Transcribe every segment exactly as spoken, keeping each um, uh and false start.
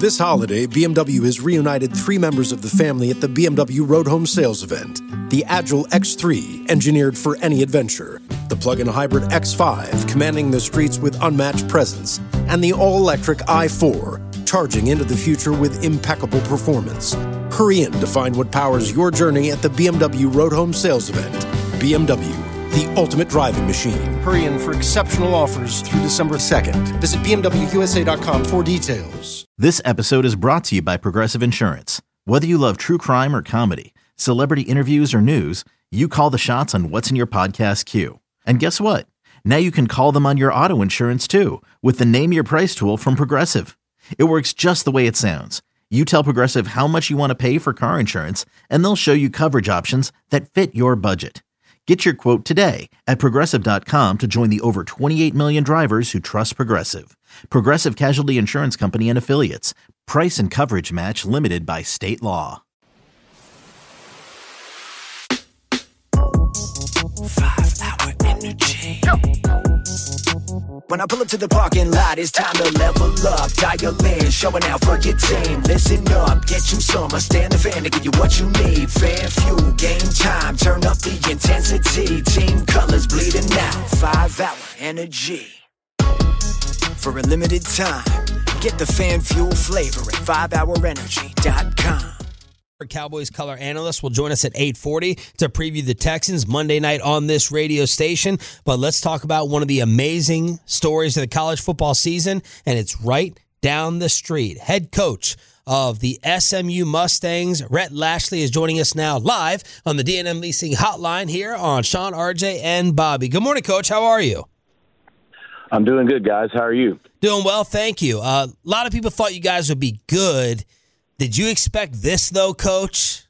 This holiday, B M W has reunited three members of the family at the B M W Road Home Sales event. The Agile X three, engineered for any adventure. The plug-in hybrid X five, commanding the streets with unmatched presence. And the all-electric i four, charging into the future with impeccable performance. Hurry in to find what powers your journey at the B M W Road Home Sales event. B M W, the ultimate driving machine. Hurry in for exceptional offers through December second. Visit B M W U S A dot com for details. This episode is brought to you by Progressive Insurance. Whether you love true crime or comedy, celebrity interviews or news, you call the shots on what's in your podcast queue. And guess what? Now you can call them on your auto insurance too with the Name Your Price tool from Progressive. It works just the way it sounds. You tell Progressive how much you want to pay for car insurance, and they'll show you coverage options that fit your budget. Get your quote today at Progressive dot com to join the over twenty-eight million drivers who trust Progressive. Progressive Casualty Insurance Company and Affiliates. Price and coverage match limited by state law. Five hour energy. When I pull up to the parking lot, it's time to level up. Dial in, showing out for your team. Listen up, get you some. I stand the fan to give you what you need. Fan fuel, game time. Turn up the intensity. Team colors bleeding out. Five hour energy. For a limited time, get the fan fuel flavor at five hour energy dot com. Cowboys color analyst will join us at eight forty to preview the Texans Monday night on this radio station. But let's talk about one of the amazing stories of the college football season, and it's right down the street. Head coach of the S M U Mustangs, Rhett Lashley, is joining us now live on the D and M Leasing Hotline here on Sean, R J, and Bobby. Good morning, Coach. How are you? I'm doing good, guys. How are you? Doing well, thank you. Uh, a lot of people thought you guys would be good. Did you expect this, though, Coach?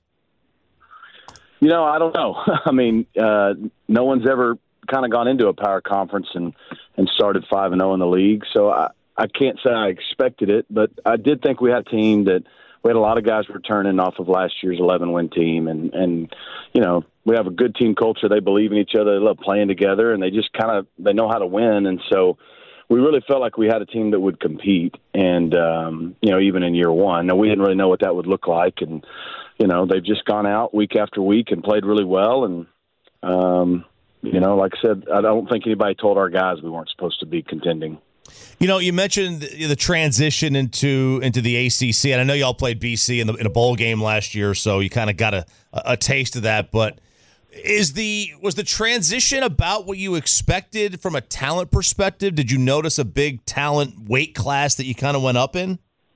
You know, I don't know. I mean, uh, no one's ever kind of gone into a power conference and, and started five and oh in the league. So I, I can't say I expected it, but I did think we had a team that we had a lot of guys returning off of last year's eleven-win team. And, and, you know, we have a good team culture. They believe in each other. They love playing together, and they just kind of they know how to win. And so we really felt like we had a team that would compete, and, um, you know, even in year one. Now, we didn't really know what that would look like, and, you know, they've just gone out week after week and played really well, and, um, you know, like I said, I don't think anybody told our guys we weren't supposed to be contending. You know, you mentioned the transition into into the A C C, and I know y'all played B C in, the, in a bowl game last year, so you kind of got a, a taste of that, but Is the was the transition about what you expected from a talent perspective? Did you notice a big talent weight class that you kind of went up in?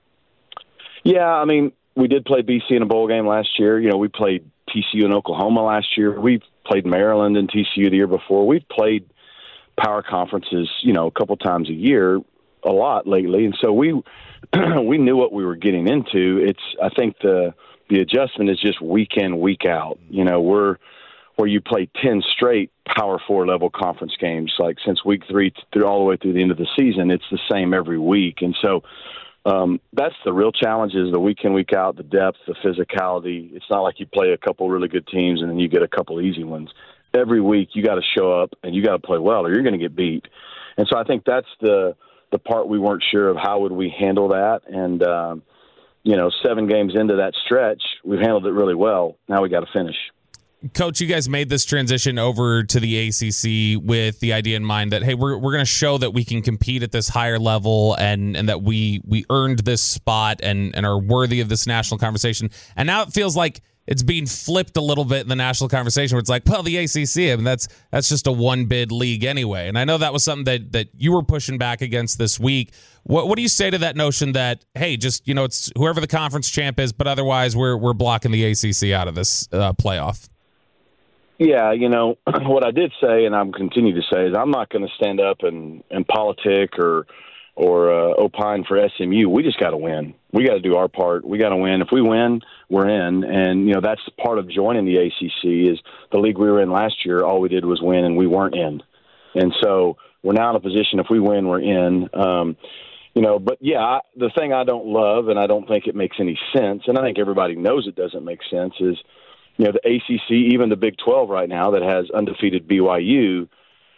Yeah, I mean, we did play B C in a bowl game last year. You know, we played T C U in Oklahoma last year. We've played Maryland and T C U the year before. We've played power conferences, you know, a couple times a year, a lot lately, and so we we knew what we were getting into. It's I think the the adjustment is just week in, week out. You know, we're where you play ten straight Power Four level conference games, like since week three through all the way through the end of the season. It's the same every week, and so um, that's the real challenge: is the week in, week out, the depth, the physicality. It's not like you play a couple really good teams and then you get a couple easy ones. Every week you got to show up and you got to play well, or you're going to get beat. And so I think that's the the part we weren't sure of. How would we handle that? And um, you know, seven games into that stretch, we've handled it really well. Now we got to finish. Coach, you guys made this transition over to the A C C with the idea in mind that, hey, we're we're going to show that we can compete at this higher level and and that we we earned this spot and, and are worthy of this national conversation. And now it feels like it's being flipped a little bit in the national conversation where it's like, well, the A C C, I mean, that's that's just a one-bid league anyway. And I know that was something that, that you were pushing back against this week. What what do you say to that notion that, hey, just, you know, it's whoever the conference champ is, but otherwise we're we're blocking the A C C out of this uh, playoff? Yeah, you know, what I did say, and I'm continue to say, is I'm not going to stand up and, and politic or or uh, opine for S M U. We just got to win. We got to do our part. We got to win. If we win, we're in. And, you know, that's part of joining the A C C is the league we were in last year. All we did was win, and we weren't in. And so we're now in a position, if we win, we're in. Um, you know, but, yeah, I, the thing I don't love, and I don't think it makes any sense, and I think everybody knows it doesn't make sense, is, you know, the A C C, even the Big twelve right now that has undefeated B Y U,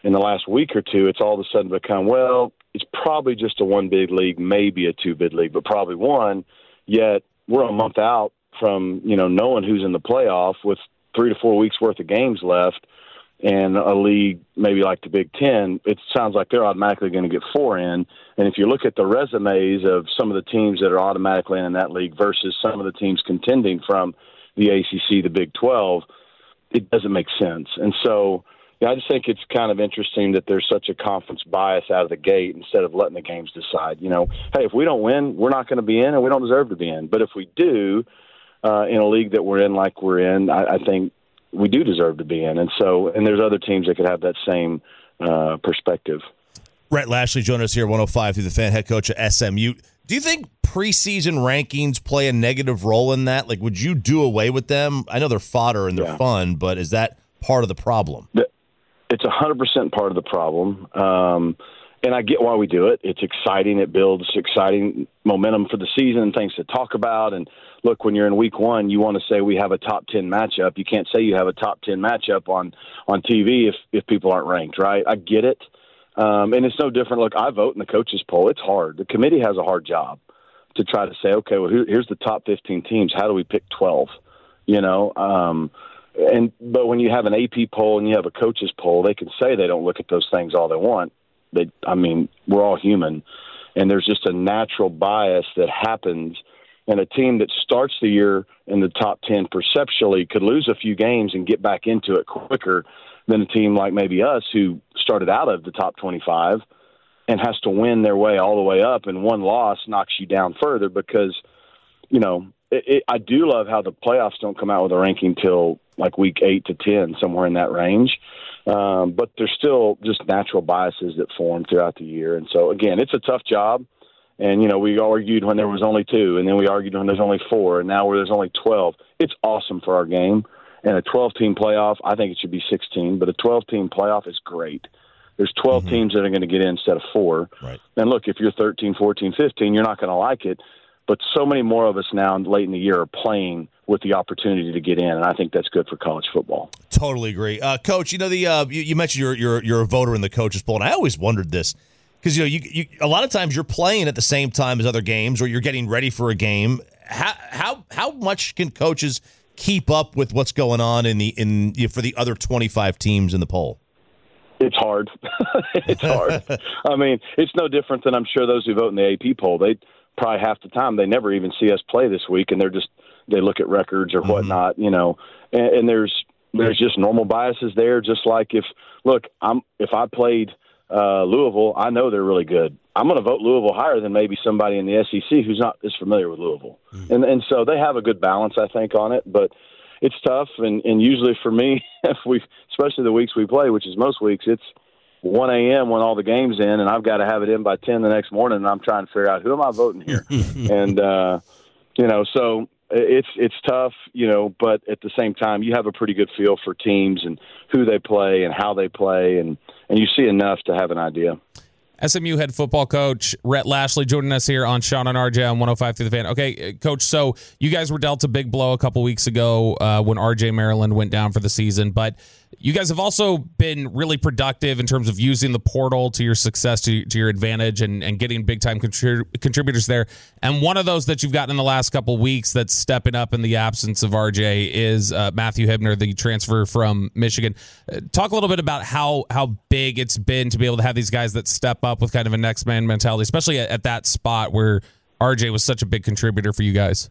in the last week or two, it's all of a sudden become, well, it's probably just a one bid league, maybe a two bid league, but probably one. Yet we're a month out from, you know, knowing who's in the playoff with three to four weeks worth of games left, and a league maybe like the Big Ten, it sounds like they're automatically going to get four in. And if you look at the resumes of some of the teams that are automatically in that league versus some of the teams contending from the A C C, the Big twelve, it doesn't make sense. And so, yeah, I just think it's kind of interesting that there's such a conference bias out of the gate instead of letting the games decide. You know, hey, if we don't win, we're not going to be in, and we don't deserve to be in. But if we do, uh, in a league that we're in like we're in, I, I think we do deserve to be in. And so, and there's other teams that could have that same uh, perspective. Rhett Lashley joined us here at one oh five through the Fan, head coach at S M U. Do you think preseason rankings play a negative role in that? Like, would you do away with them? I know they're fodder and they're yeah. fun, but is that part of the problem? It's one hundred percent part of the problem. Um, and I get why we do it. It's exciting. It builds exciting momentum for the season and things to talk about. And look, when you're in week one, you want to say we have a top ten matchup. You can't say you have a top ten matchup on, on T V if, if people aren't ranked, right? I get it. Um, and it's no different. Look, I vote in the coaches poll. It's hard. The committee has a hard job to try to say, okay, well, here, here's the top fifteen teams. How do we pick twelve? You know, um, and but when you have an A P poll and you have a coaches poll, they can say they don't look at those things all they want. They, I mean, we're all human, and there's just a natural bias that happens. And a team that starts the year in the top ten perceptually could lose a few games and get back into it quicker than a team like maybe us who started out of the top twenty-five and has to win their way all the way up, and one loss knocks you down further because, you know, it, it, I do love how the playoffs don't come out with a ranking till like week eight to ten, somewhere in that range. Um, but there's still just natural biases that form throughout the year. And so, again, it's a tough job. And, you know, we argued when there was only two, and then we argued when there's only four, and now where there's only twelve. It's awesome for our game. And a twelve-team playoff, I think it should be sixteen, but a twelve-team playoff is great. There's twelve mm-hmm. teams that are going to get in instead of four. Right. And look, if you're thirteen, fourteen, fifteen, you're not going to like it. But so many more of us now late in the year are playing with the opportunity to get in, and I think that's good for college football. Totally agree. Uh, Coach, you know, the uh, you, you mentioned you're, you're, you're a voter in the coaches poll, and I always wondered this. Because, you know, you, you a lot of times you're playing at the same time as other games, or you're getting ready for a game. How how how much can coaches keep up with what's going on in the in you know, for the other twenty-five teams in the poll? It's hard. It's hard. I mean, it's no different than I'm sure those who vote in the A P poll. They probably half the time they never even see us play this week, and they're just they look at records or whatnot, mm-hmm. you know. And, and there's there's just normal biases there. Just like if look, I'm if I played. Uh, Louisville, I know they're really good. I'm going to vote Louisville higher than maybe somebody in the S E C who's not as familiar with Louisville. Mm-hmm. And and so they have a good balance, I think, on it. But it's tough, and, and usually for me, if we, especially the weeks we play, which is most weeks, it's one a.m. when all the game's in, and I've got to have it in by ten the next morning, and I'm trying to figure out who am I voting here. and, uh, you know, so it's it's tough, you know, but at the same time, you have a pretty good feel for teams and who they play and how they play, and, and you see enough to have an idea. S M U head football coach Rhett Lashley joining us here on Sean and R J on one oh five through the Fan. Okay, Coach, so you guys were dealt a big blow a couple weeks ago uh, when R J Maryland went down for the season, but you guys have also been really productive in terms of using the portal to your success, to, to your advantage, and, and getting big-time contrib- contributors there. And one of those that you've gotten in the last couple weeks that's stepping up in the absence of R J is uh, Matthew Hibner, the transfer from Michigan. Uh, talk a little bit about how how big it's been to be able to have these guys that step up with kind of a next man mentality, especially at, at that spot where R J was such a big contributor for you guys.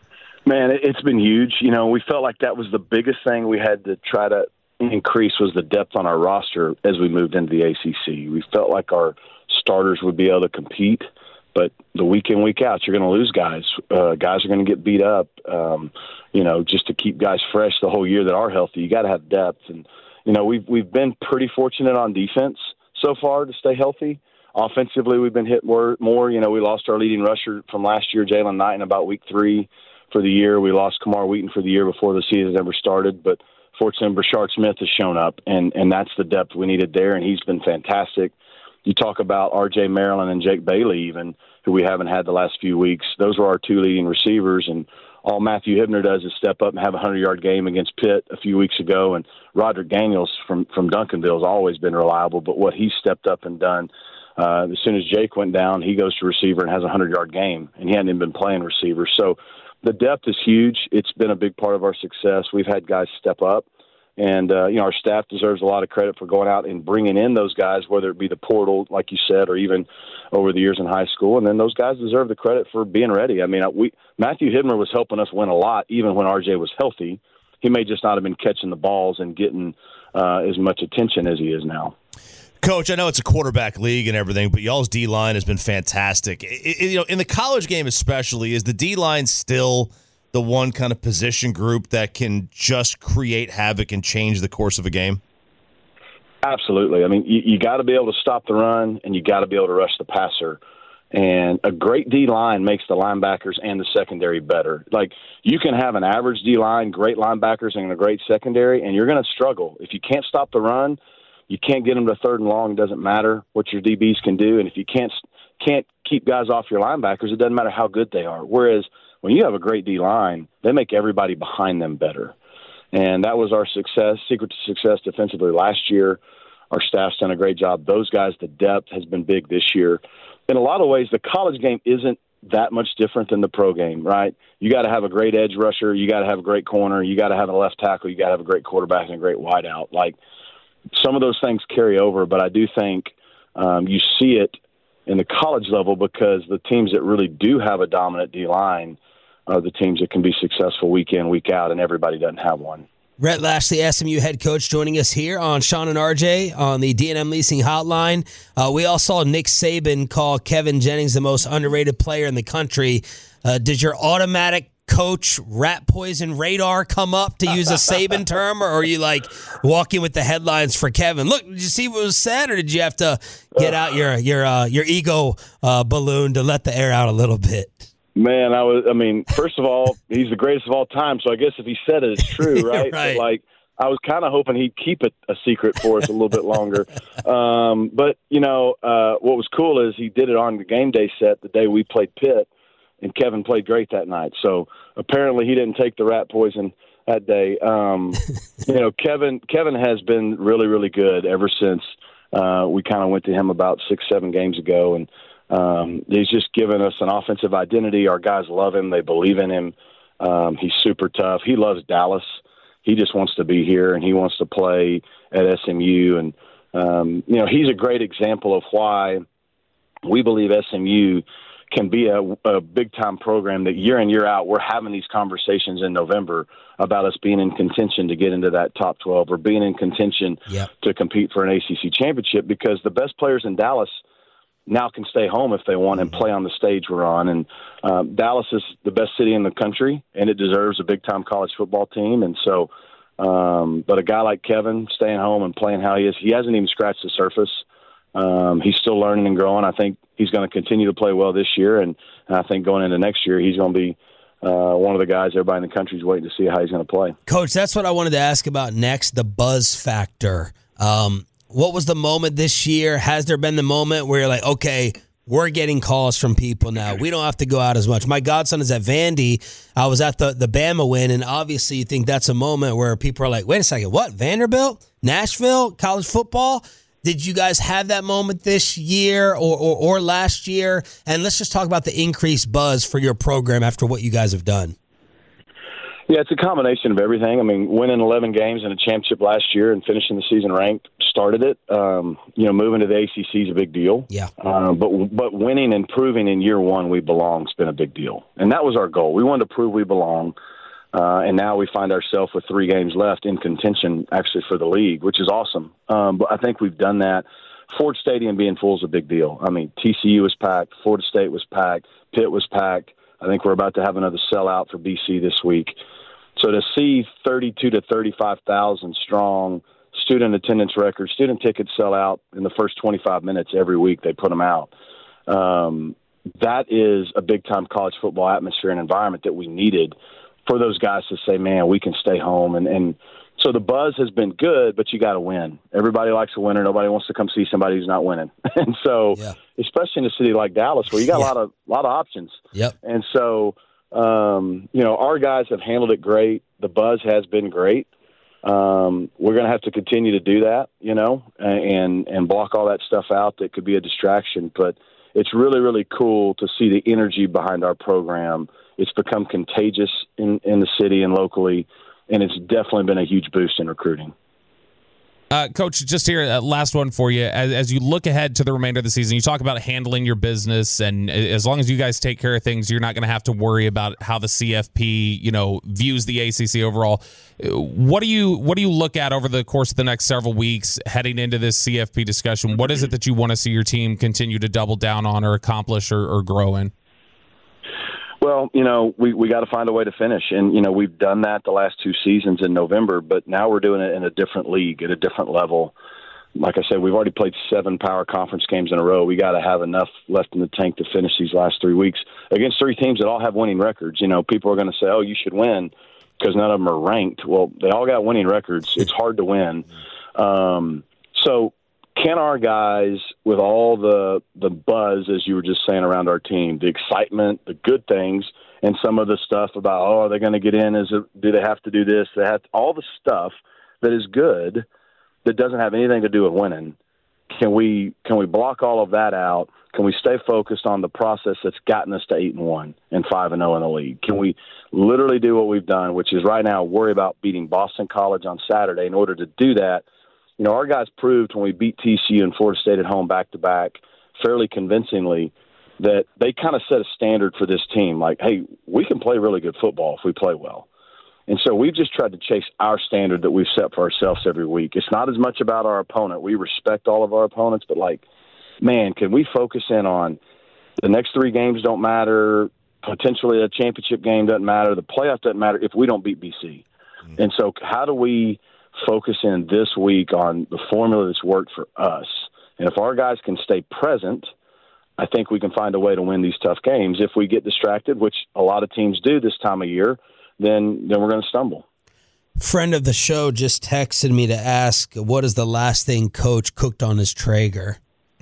Man, it's been huge. You know, we felt like that was the biggest thing we had to try to increase was the depth on our roster as we moved into the A C C. We felt like our starters would be able to compete, but the week in, week out, you're going to lose guys. Uh, guys are going to get beat up. Um, you know, just to keep guys fresh the whole year that are healthy, you got to have depth. And you know, we've we've been pretty fortunate on defense so far to stay healthy. Offensively, we've been hit more. more. You know, we lost our leading rusher from last year, Jalen Knight, in about week three for the year. We lost Kamar Wheaton for the year before the season ever started, but fortunately, Brashard Smith has shown up, and, and that's the depth we needed there, and he's been fantastic. You talk about R J Maryland and Jake Bailey even, who we haven't had the last few weeks. Those were our two leading receivers, and all Matthew Hibner does is step up and have a hundred-yard game against Pitt a few weeks ago, and Roderick Daniels from, from Duncanville has always been reliable, but what he stepped up and done, uh, as soon as Jake went down, he goes to receiver and has a hundred-yard game, and he hadn't even been playing receiver. So the depth is huge. It's been a big part of our success. We've had guys step up. And, uh, you know, our staff deserves a lot of credit for going out and bringing in those guys, whether it be the portal, like you said, or even over the years in high school. And then those guys deserve the credit for being ready. I mean, we Matthew Hibner was helping us win a lot, even when R J was healthy. He may just not have been catching the balls and getting uh, as much attention as he is now. Coach, I know it's a quarterback league and everything, but y'all's D-line has been fantastic. It, it, you know, in the college game especially, is the D-line still – the one kind of position group that can just create havoc and change the course of a game? Absolutely. I mean, you, you got to be able to stop the run, and you got to be able to rush the passer. And a great D-line makes the linebackers and the secondary better. Like, you can have an average D-line, great linebackers, and a great secondary, and you're going to struggle. If you can't stop the run, you can't get them to third and long. It doesn't matter what your D Bs can do. And if you can't can't keep guys off your linebackers, it doesn't matter how good they are. Whereas when you have a great D-line, they make everybody behind them better. And that was our success, secret to success defensively last year. Our staff's done a great job. Those guys, the depth has been big this year. In a lot of ways, the college game isn't that much different than the pro game, right? You got to have a great edge rusher. You got to have a great corner. You got to have a left tackle. You got to have a great quarterback and a great wideout. Like, some of those things carry over, but I do think um, you see it in the college level because the teams that really do have a dominant D-line are the teams that can be successful week in, week out, and everybody doesn't have one. Rhett Lashley, S M U head coach, joining us here on Sean and R J on the D and M Leasing Hotline. Uh, we all saw Nick Saban call Kevin Jennings the most underrated player in the country. Uh, did your automatic coach rat poison radar come up, to use a Saban term, or are you like walking with the headlines for Kevin? Look, did you see what was said, or did you have to get out your your uh, your ego uh, balloon to let the air out a little bit? Man, I was. I mean, first of all, he's the greatest of all time. So I guess if he said it, it's true, right? Right. But like, I was kind of hoping he'd keep it a secret for us a little bit longer. Um, but you know, uh, what was cool is he did it on the game day set the day we played Pitt, and Kevin played great that night. So apparently, he didn't take the rat poison that day. Um, you know, Kevin. Kevin has been really, really good ever since uh, we kind of went to him about six, seven games ago, and. Um, he's just given us an offensive identity. Our guys love him. They believe in him. Um, he's super tough. He loves Dallas. He just wants to be here, and he wants to play at S M U. And, um, you know, he's a great example of why we believe S M U can be a, a big-time program that year in, year out, we're having these conversations in November about us being in contention to get into that top twelve or being in contention yep. to compete for an A C C championship, because the best players in Dallas – now can stay home if they want and play on the stage we're on. And um, Dallas is the best city in the country, and it deserves a big-time college football team. And so, um, but a guy like Kevin staying home and playing how he is, he hasn't even scratched the surface. Um, he's still learning and growing. I think he's going to continue to play well this year, and, and I think going into next year, he's going to be uh, one of the guys everybody in the country is waiting to see how he's going to play. Coach, that's what I wanted to ask about next, the buzz factor. Um, What was the moment this year? Has there been the moment where you're like, okay, we're getting calls from people now. We don't have to go out as much. My godson is at Vandy. I was at the, the Bama win, and obviously you think that's a moment where people are like, wait a second, what? Vanderbilt? Nashville? College football? Did you guys have that moment this year or, or, or last year? And let's just talk about the increased buzz for your program after what you guys have done. Yeah, it's a combination of everything. I mean, winning eleven games in a championship last year and finishing the season ranked started it. Um, you know, moving to the A C C is a big deal. Yeah. Um, but but winning and proving in year one we belong has been a big deal, and that was our goal. We wanted to prove we belong, uh, and now we find ourselves with three games left in contention, actually, for the league, which is awesome. Um, but I think we've done that. Ford Stadium being full is a big deal. I mean, T C U was packed, Florida State was packed, Pitt was packed. I think we're about to have another sellout for B C this week. So to see thirty-two to thirty-five thousand strong student attendance records, student tickets sell out in the first twenty-five minutes every week they put them out. Um, that is a big-time college football atmosphere and environment that we needed for those guys to say, man, we can stay home. And, and so the buzz has been good, but you got to win. Everybody likes a winner. Nobody wants to come see somebody who's not winning. And so, yeah. especially in a city like Dallas where you got yeah. a lot of lot of options. Yep. And so um, you know, our guys have handled it great. The buzz has been great. Um, we're going to have to continue to do that, you know, and, and block all that stuff out that could be a distraction. But it's really, really cool to see the energy behind our program. It's become contagious in, in the city and locally, and it's definitely been a huge boost in recruiting. Uh, Coach, just here, uh, last one for you. As, as you look ahead to the remainder of the season, you talk about handling your business, and as long as you guys take care of things, you're not going to have to worry about how the C F P, you know, views the A C C overall. What do you what do you look at over the course of the next several weeks heading into this C F P discussion? What is it that you want to see your team continue to double down on or accomplish or, or grow in? Well, you know, we, we got to find a way to finish. And, you know, we've done that the last two seasons in November, but now we're doing it in a different league, at a different level. Like I said, we've already played seven power conference games in a row. We got to have enough left in the tank to finish these last three weeks against three teams that all have winning records. You know, people are going to say, oh, you should win because none of them are ranked. Well, they all got winning records. It's hard to win. Um, so, can our guys, with all the the buzz, as you were just saying, around our team, the excitement, the good things, and some of the stuff about, oh, are they going to get in? Is it, do they have to do this? They have to, all the stuff that is good that doesn't have anything to do with winning. Can we can we block all of that out? Can we stay focused on the process that's gotten us to eight and one and five and zero in the league? Can we literally do what we've done, which is right now worry about beating Boston College on Saturday? In order to do that, you know, our guys proved when we beat T C U and Florida State at home back-to-back fairly convincingly that they kind of set a standard for this team. Like, hey, we can play really good football if we play well. And so we've just tried to chase our standard that we've set for ourselves every week. It's not as much about our opponent. We respect all of our opponents, but, like, man, can we focus in on the next three games don't matter, potentially a championship game doesn't matter, the playoff doesn't matter if we don't beat B C. Mm-hmm. And so how do we – focus in this week on the formula that's worked for us. And if our guys can stay present, I think we can find a way to win these tough games. If we get distracted, which a lot of teams do this time of year, then then we're going to stumble. Friend of the show just texted me to ask, what is the last thing Coach cooked on his Traeger?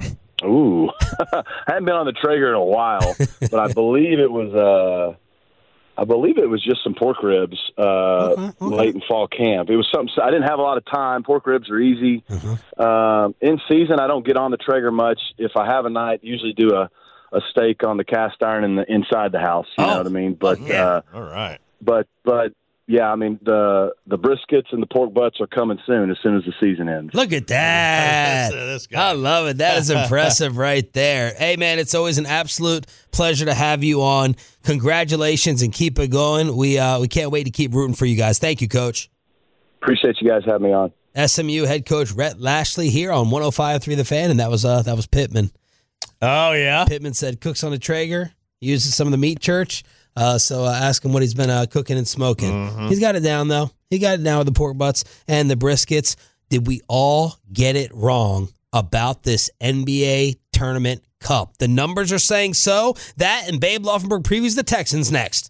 Ooh, I haven't been on the Traeger in a while, but I believe it was uh, I believe it was just some pork ribs uh, okay, okay. late in fall camp. It was something I didn't have a lot of time. Pork ribs are easy. Uh-huh. Um, in season, I don't get on the Traeger much. If I have a night, usually do a, a steak on the cast iron in the inside the house. You oh. know what I mean? But yeah. uh, all right. But but. Yeah, I mean, the the briskets and the pork butts are coming soon, as soon as the season ends. Look at that. this guy. I love it. That is impressive right there. Hey, man, it's always an absolute pleasure to have you on. Congratulations and keep it going. We uh, we can't wait to keep rooting for you guys. Thank you, Coach. Appreciate you guys having me on. S M U head coach Rhett Lashley here on one oh five point three The Fan, and that was uh, that was Pittman. Oh, yeah? Pittman said cooks on a Traeger, uses some of the meat church. Uh, so uh, ask him what he's been uh, cooking and smoking. Mm-hmm. He's got it down, though. He got it down with the pork butts and the briskets. Did we all get it wrong about this N B A Tournament Cup? The numbers are saying so. That and Babe Laufenberg previews the Texans next.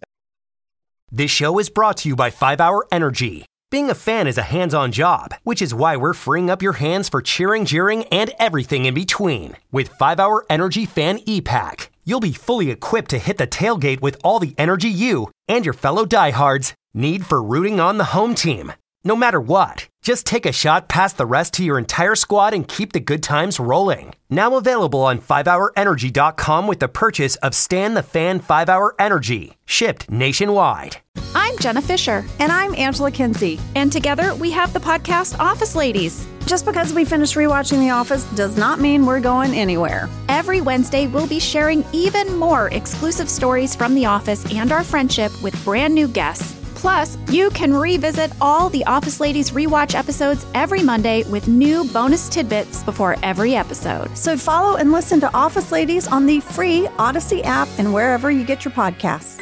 This show is brought to you by five hour Energy. Being a fan is a hands-on job, which is why we're freeing up your hands for cheering, jeering, and everything in between. With five hour Energy Fan E-Pack, you'll be fully equipped to hit the tailgate with all the energy you and your fellow diehards need for rooting on the home team. No matter what, just take a shot past the rest to your entire squad and keep the good times rolling. Now available on five hour energy dot com with the purchase of Stan the Fan five hour Energy, shipped nationwide. I'm Jenna Fisher. And I'm Angela Kinsey. And together we have the podcast Office Ladies. Just because we finished rewatching The Office does not mean we're going anywhere. Every Wednesday, we'll be sharing even more exclusive stories from The Office and our friendship with brand new guests. Plus, you can revisit all the Office Ladies rewatch episodes every Monday with new bonus tidbits before every episode. So follow and listen to Office Ladies on the free Odyssey app and wherever you get your podcasts.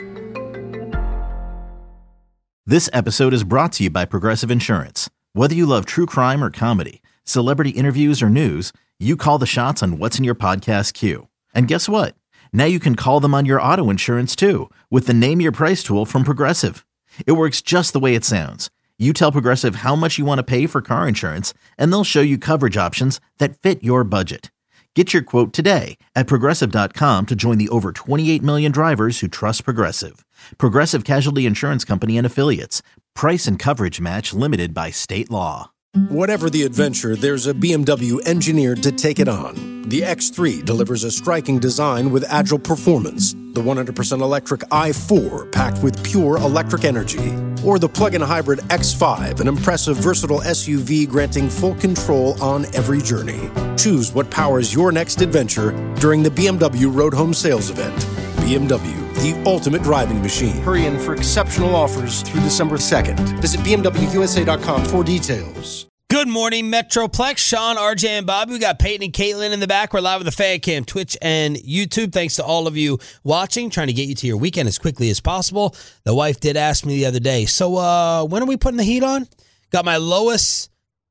This episode is brought to you by Progressive Insurance. Whether you love true crime or comedy, celebrity interviews or news, you call the shots on what's in your podcast queue. And guess what? Now you can call them on your auto insurance too with the Name Your Price tool from Progressive. It works just the way it sounds. You tell Progressive how much you want to pay for car insurance, and they'll show you coverage options that fit your budget. Get your quote today at Progressive dot com to join the over twenty-eight million drivers who trust Progressive. Progressive Casualty Insurance Company and Affiliates. Price and coverage match limited by state law. Whatever the adventure, there's a B M W engineered to take it on. The X three delivers a striking design with agile performance. The one hundred percent electric i four packed with pure electric energy. Or the plug-in hybrid X five, an impressive versatile S U V granting full control on every journey. Choose what powers your next adventure during the B M W Road Home Sales Event. B M W, the ultimate driving machine. Hurry in for exceptional offers through December second. Visit B M W U S A dot com for details. Good morning, Metroplex. Sean, R J, and Bobby. We got Peyton and Caitlin in the back. We're live with the Fan Cam, Twitch, and YouTube. Thanks to all of you watching, trying to get you to your weekend as quickly as possible. The wife did ask me the other day, so uh, when are we putting the heat on? Got my lowest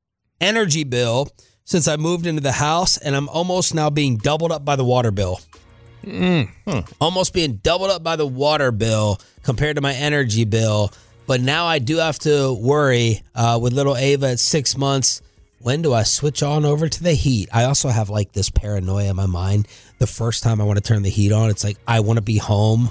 energy bill since I moved into the house, and I'm almost now being doubled up by the water bill. Mm. Hmm. Almost being doubled up by the water bill compared to my energy bill. But now I do have to worry uh, with little Ava at six months. When do I switch on over to the heat? I also have like this paranoia in my mind. The first time I want to turn the heat on, it's like I want to be home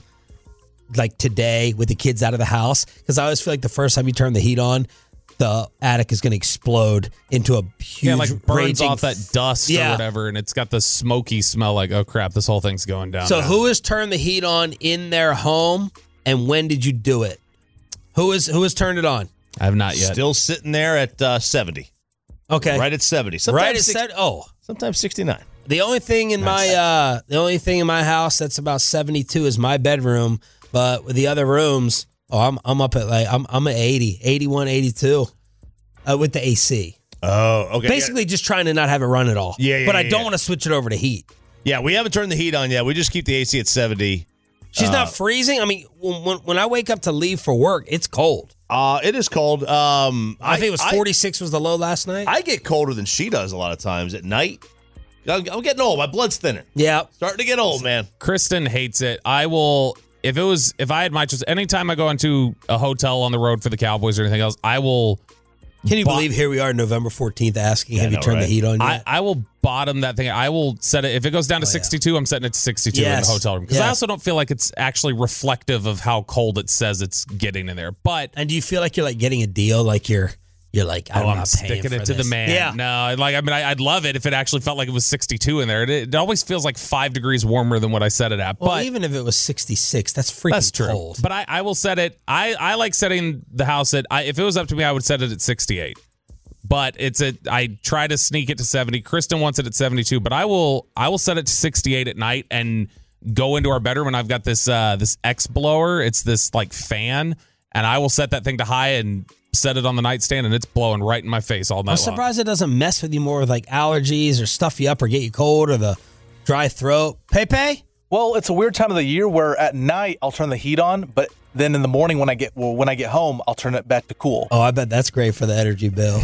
like today with the kids out of the house. Because I always feel like the first time you turn the heat on, the attic is going to explode into a huge yeah, like burns raging off that dust yeah. or whatever, and it's got the smoky smell like, oh crap, this whole thing's going down. So now. Who has turned the heat on in their home, and when did you do it? Who is who has turned it on? I have not yet. Still sitting there at uh, seventy. Okay, right at seventy. Sometimes right at six, seventy. Oh, sometimes sixty-nine. The only thing in nice. my uh, the only thing in my house that's about seventy-two is my bedroom. But with the other rooms, oh, I'm I'm up at like I'm I'm at eighty, eighty-one, eighty-two uh, with the A C. Oh, okay. Basically, yeah. just trying to not have it run at all. Yeah, yeah. But yeah, I don't yeah. want to switch it over to heat. Yeah, we haven't turned the heat on yet. We just keep the A C at seventy. She's uh, not freezing. I mean, when when I wake up to leave for work, it's cold. Uh, it is cold. Um, I, I think it was forty-six I, was the low last night. I get colder than she does a lot of times at night. I'm, I'm getting old. My blood's thinning. Yeah. Starting to get old, man. Kristen hates it. I will, if it was, if I had my choice, anytime I go into a hotel on the road for the Cowboys or anything else, I will. Can you believe here we are November fourteenth asking, yeah, have you turned right? the heat on yet? I, I will bottom that thing. I will set it. If it goes down to oh, sixty-two, yeah. I'm setting it to sixty-two yes. in the hotel room. Because yes. I also don't feel like it's actually reflective of how cold it says it's getting in there. But And do you feel like you're like getting a deal? Like you're you're like, I'm, oh, I'm not sticking paying it for to this. the man. Yeah. No, like I mean, I, I'd love it if it actually felt like it was sixty-two in there. It, it always feels like five degrees warmer than what I set it at. Well, but even if it was sixty-six, that's freaking that's true. cold. But I, I will set it. I, I like setting the house at. I, if it was up to me, I would set it at sixty-eight. But it's a. I try to sneak it to seventy. Kristen wants it at seventy-two, but I will. I will set it to sixty-eight at night and go into our bedroom. And I've got this uh, this X blower. It's this like fan, and I will set that thing to high and set it on the nightstand, and it's blowing right in my face all night I'm surprised long. It doesn't mess with you more with like allergies or stuff you up or get you cold or the dry throat. Pepe? Well, it's a weird time of the year where at night I'll turn the heat on, but then in the morning when I get well, when I get home, I'll turn it back to cool. Oh, I bet that's great for the energy bill.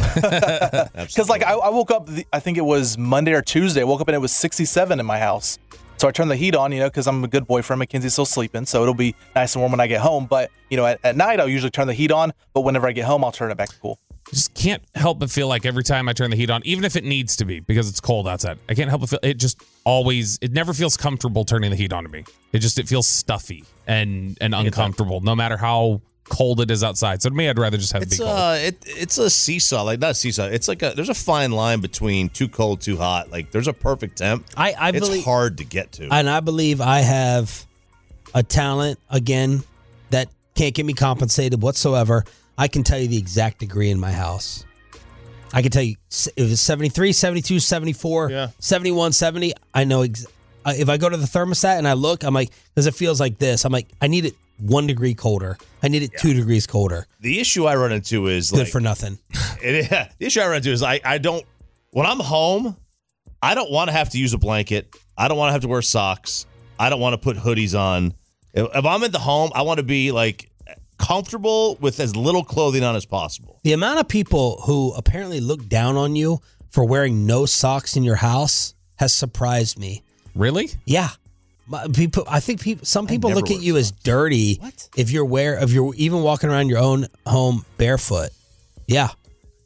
Because like I, I woke up, the, I think it was Monday or Tuesday. I woke up and it was sixty-seven in my house. So I turned the heat on, you know, because I'm a good boyfriend. Mackenzie's still sleeping, so it'll be nice and warm when I get home. But, you know, at, at night, I'll usually turn the heat on. But whenever I get home, I'll turn it back to cool. I just can't help but feel like every time I turn the heat on, even if it needs to be because it's cold outside, I can't help but feel it just always, it never feels comfortable turning the heat on to me. It just, it feels stuffy and, and uncomfortable no matter how cold it is outside. So to me, I'd rather just have it's, it be cold. Uh, it, it's a seesaw, like not a seesaw. It's like a, there's a fine line between too cold, too hot. Like there's a perfect temp. I, I it's believe, hard to get to. And I believe I have a talent, again, that can't get me compensated whatsoever. I can tell you the exact degree in my house. I can tell you if it's seventy-three, seventy-two, seventy-four, yeah. seventy-one, seventy. I know ex- uh, if I go to the thermostat and I look, I'm like, because it feels like this. I'm like, I need it one degree colder. I need it yeah. two degrees colder. The issue I run into is good like, for nothing. It, yeah, the issue I run into is I, I don't, when I'm home, I don't want to have to use a blanket. I don't want to have to wear socks. I don't want to put hoodies on. If, if I'm at the home, I want to be like comfortable with as little clothing on as possible. The amount of people who apparently look down on you for wearing no socks in your house has surprised me. Really? Yeah. People, I think people. Some people look at you as dirty what? if you're wear if you're even walking around your own home barefoot. Yeah,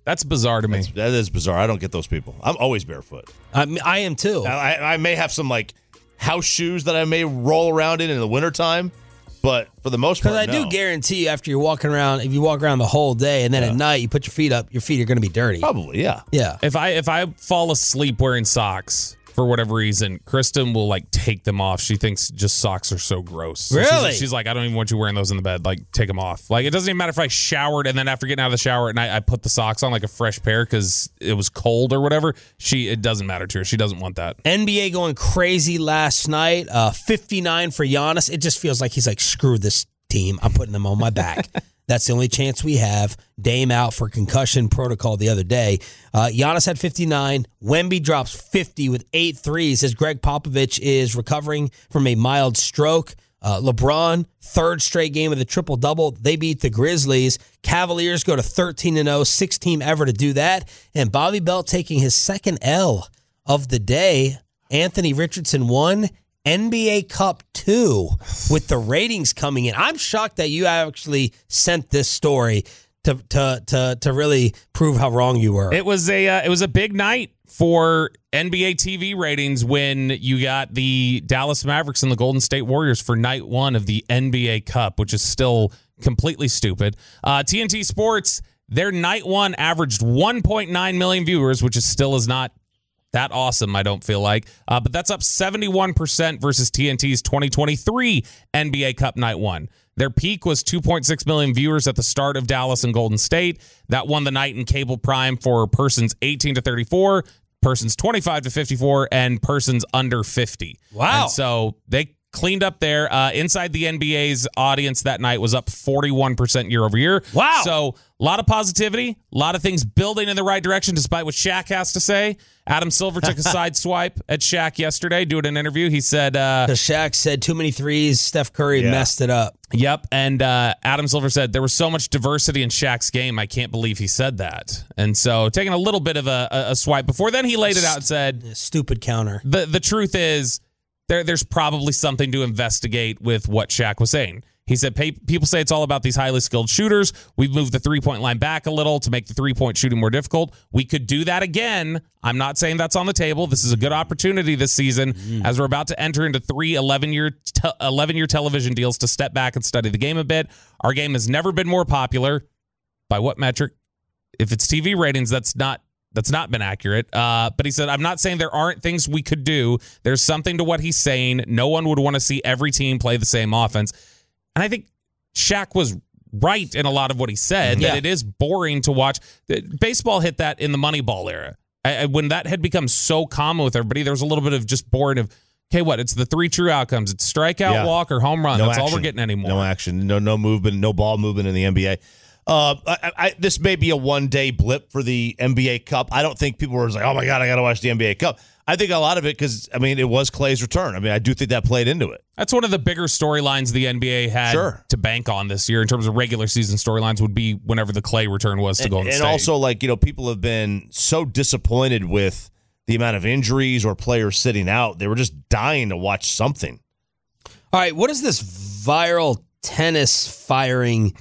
That's bizarre to me. That's, that is bizarre. I don't get those people. I'm always barefoot. I, I am too. I, I may have some like house shoes that I may roll around in in the wintertime, but for the most part, Because I no. do guarantee you, after you're walking around, if you walk around the whole day and then Yeah. at night you put your feet up, your feet are going to be dirty. Probably, yeah. Yeah. If I if I fall asleep wearing socks for whatever reason, Kristen will like take them off. She thinks just socks are so gross. So Really? She's, she's like, I don't even want you wearing those in the bed. Like, take them off. Like, it doesn't even matter if I showered and then after getting out of the shower at night, I put the socks on like a fresh pair because it was cold or whatever. She it doesn't matter to her. She doesn't want that. N B A going crazy last night. Uh, fifty-nine for Giannis. It just feels like he's like, screw this team. I'm putting them on my back. That's the only chance we have. Dame out for concussion protocol the other day. Uh, Giannis had fifty-nine. Wemby drops fifty with eight threes as Greg Popovich is recovering from a mild stroke. Uh, LeBron, third straight game of the triple-double. They beat the Grizzlies. Cavaliers go to thirteen and oh, sixth team ever to do that. And Bobby Belt taking his second L of the day. Anthony Richardson won. N B A Cup two with the ratings coming in. I'm shocked that you actually sent this story to to to to really prove how wrong you were. It was a uh, it was a big night for N B A T V ratings when you got the Dallas Mavericks and the Golden State Warriors for night one of the N B A Cup, which is still completely stupid. Uh, T N T Sports, their night one averaged one point nine million viewers, which is still is not that awesome, I don't feel like. Uh, but that's up seventy-one percent versus T N T's twenty twenty-three N B A Cup Night one. Their peak was two point six million viewers at the start of Dallas and Golden State. That won the night in cable prime for persons eighteen to thirty-four, persons twenty-five to fifty-four, and persons under fifty. Wow. And so they cleaned up there. Uh, inside the N B A's audience that night was up forty-one percent year over year. Wow. So a lot of positivity, a lot of things building in the right direction, despite what Shaq has to say. Adam Silver took a side swipe at Shaq yesterday, doing an interview. He said, uh, Because Shaq said too many threes. Steph Curry Yeah. messed it up. Yep. And uh, Adam Silver said, there was so much diversity in Shaq's game. I can't believe he said that. And so taking a little bit of a, a, a swipe. Before then, he laid it out and said, Stupid counter. the, the truth is, there, there's probably something to investigate with what Shaq was saying. He said, "Pay, people say it's all about these highly skilled shooters. We've moved the three-point line back a little to make the three-point shooting more difficult. We could do that again. I'm not saying that's on the table. This is a good opportunity this season mm. as we're about to enter into three eleven-year te- eleven-year television deals to step back and study the game a bit. Our game has never been more popular. By what metric? If it's T V ratings, that's not That's not been accurate. Uh, but he said, I'm not saying there aren't things we could do. There's something to what he's saying. No one would want to see every team play the same offense. And I think Shaq was right in a lot of what he said, Yeah. that it is boring to watch. Baseball hit that in the Moneyball era. I, when that had become so common with everybody, there was a little bit of just boring of, okay, what? It's the three true outcomes. It's strikeout, Yeah. walk, or home run. No That's action. all we're getting anymore. No action. No no movement. No ball movement in the N B A. Uh, I, I, this may be a one-day blip for the N B A Cup. I don't think people were like, oh, my God, I got to watch the N B A Cup. I think a lot of it because, I mean, it was Clay's return. I mean, I do think that played into it. That's one of the bigger storylines the N B A had Sure. to bank on this year in terms of regular season storylines would be whenever the Clay return was to And, Golden and State. also, like, you know, people have been so disappointed with the amount of injuries or players sitting out. They were just dying to watch something. All right, what is this viral tennis firing?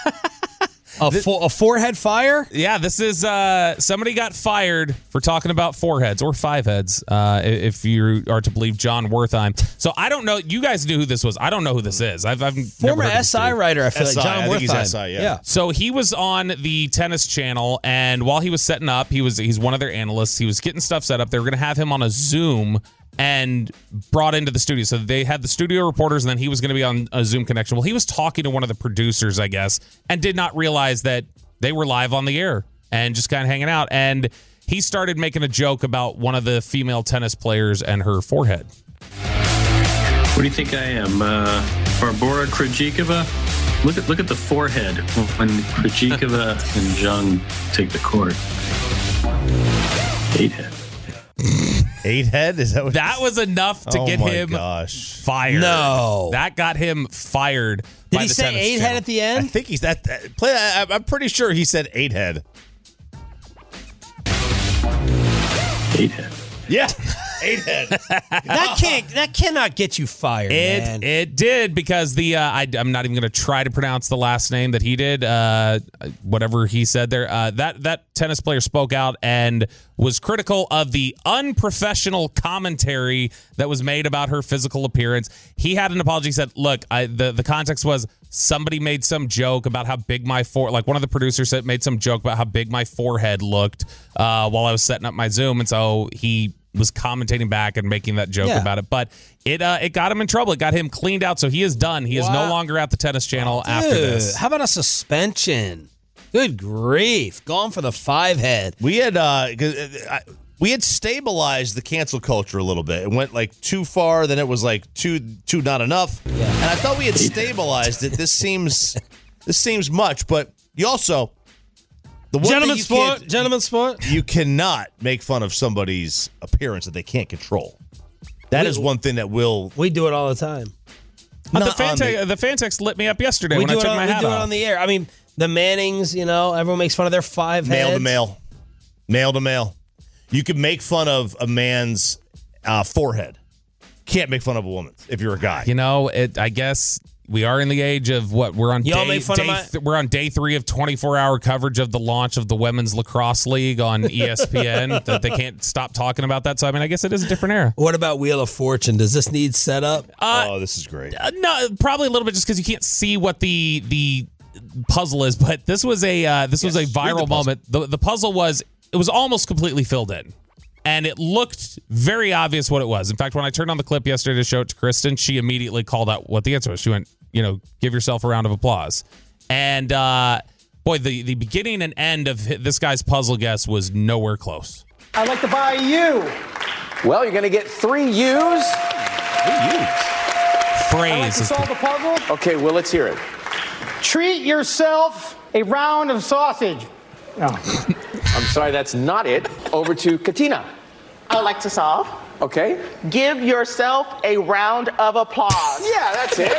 A, fo- a forehead fire? Yeah, this is uh, somebody got fired for talking about foreheads or five heads, uh, if you are to believe John Wertheim. So I don't know. You guys knew who this was. I don't know who this is. I've, I've Former never heard of this S I dude. writer, I feel S I, like John I think he's Wertheim. S I, yeah. So he was on the Tennis Channel, and while he was setting up, he was he's one of their analysts. He was getting stuff set up. They were going to have him on a Zoom and brought into the studio. So they had the studio reporters, and then he was going to be on a Zoom connection. Well, he was talking to one of the producers, I guess, and did not realize that they were live on the air and just kind of hanging out. And he started making a joke about one of the female tennis players and her forehead. What do you think I am, uh, Barbora Krejcikova? Look at look at the forehead when Krejcikova and Jung take the court. Eight head. Eight head? Is that what That was enough to Oh get my him gosh. fired. No. That got him fired. Did by he the say Tennis eight Channel. head at the I end? think he's that. that play. I, I'm pretty sure he said eight head. Eight head. Yeah. eight head. That can't. That cannot get you fired, It man. it did because the uh, I, I'm not even going to try to pronounce the last name that he did. Uh, whatever he said there. Uh, that that tennis player spoke out and was critical of the unprofessional commentary that was made about her physical appearance. He had an apology. He said, "Look, I, the the context was somebody made some joke about how big my fore like one of the producers said made some joke about how big my forehead looked uh, while I was setting up my Zoom, and so he." was commentating back and making that joke Yeah. about it, but it uh, it got him in trouble. It got him cleaned out, so he is done. He is no Wow. longer at the Tennis Channel Dude, after this. How about a suspension? Good grief. Going for the five head. We had uh, 'cause, uh, we had stabilized the cancel culture a little bit. It went like too far, then it was like too too not enough. Yeah. And I thought we had stabilized it. This seems this seems much, but you also the one Gentleman thing you sport. can't- Gentleman sport. You cannot make fun of somebody's appearance that they can't control. That We- is one thing that will. We do it all the time. Uh, the Not fan on te- the- the fan text lit me up yesterday We when I do, it took on, my we hat do it off. on the air. I mean, the Mannings, you know, everyone makes fun of their five Male heads. to male. Male to male. You can make fun of a man's uh, forehead. Can't make fun of a woman's if you're a guy. You know, it. I guess we are in the age of what we're on. Y'all day, make fun day of my- th- we're on day three of twenty-four hour coverage of the launch of the Women's Lacrosse League on E S P N. That they can't stop talking about that. So I mean, I guess it is a different era. What about Wheel of Fortune? Does this need setup? Uh, oh, this is great. Uh, no, probably a little bit just because you can't see what the the puzzle is. But this was a uh, this was a Yes, read the viral puzzle. moment. The the puzzle was it was almost completely filled in, and it looked very obvious what it was. In fact, when I turned on the clip yesterday to show it to Kristen, she immediately called out what the answer was. She went, you know, give yourself a round of applause. And uh, boy, the the beginning and end of hi- this guy's puzzle guess was nowhere close. I'd like to buy a U. Well, you're going to get three U's. I'd like Phrase to is solve the puzzle. Okay, well, let's hear it. Treat yourself a round of sausage. No. I'm sorry, that's not it. Over to Katina. I would like to solve. Okay. Give yourself a round of applause. Yeah, that's it.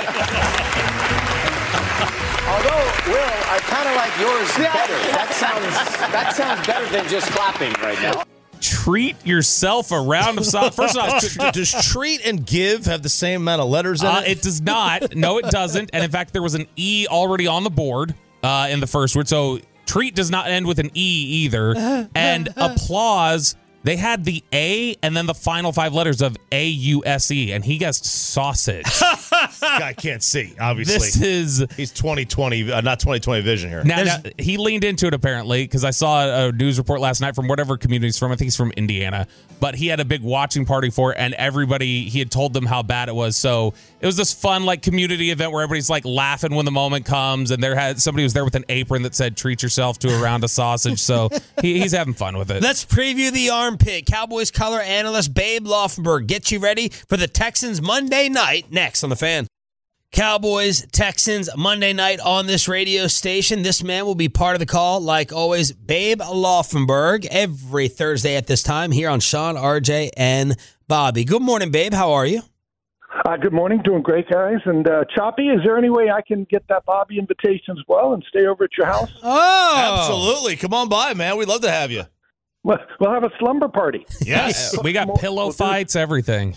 Although, Will, I kind of like yours better. That sounds that sounds better than just clapping right now. treat yourself a round of sauce. First off, does treat and give have the same amount of letters in uh, it? it does not. No, it doesn't. And in fact, there was an E already on the board uh, in the first word. So treat does not end with an E either. And applause, they had the A and then the final five letters of A U S E, and he guessed sausage. Guy can't see, obviously. This is he's twenty twenty, uh, not twenty twenty vision here. Now, now, he leaned into it apparently because I saw a news report last night from whatever community he's from. I think he's from Indiana, but he had a big watching party for it, and everybody he had told them how bad it was. So it was this fun like community event where everybody's like laughing when the moment comes, and there had somebody was there with an apron that said "Treat yourself to a round of sausage." So he, he's having fun with it. Let's preview the armpit. Cowboys color analyst Babe Laufenberg gets you ready for the Texans Monday night next on The Fan. Cowboys, Texans, Monday night on this radio station. This man will be part of the call, like always, Babe Laufenberg, every Thursday at this time here on Sean, R J, and Bobby. Good morning, Babe. How are you? Uh, good morning. Doing great, guys. And uh, Choppy, is there any way I can get that Bobby invitation as well and stay over at your house? Oh! Absolutely. Come on by, man. We'd love to have you. Well, we'll have a slumber party. Yes. we got pillow fights, everything.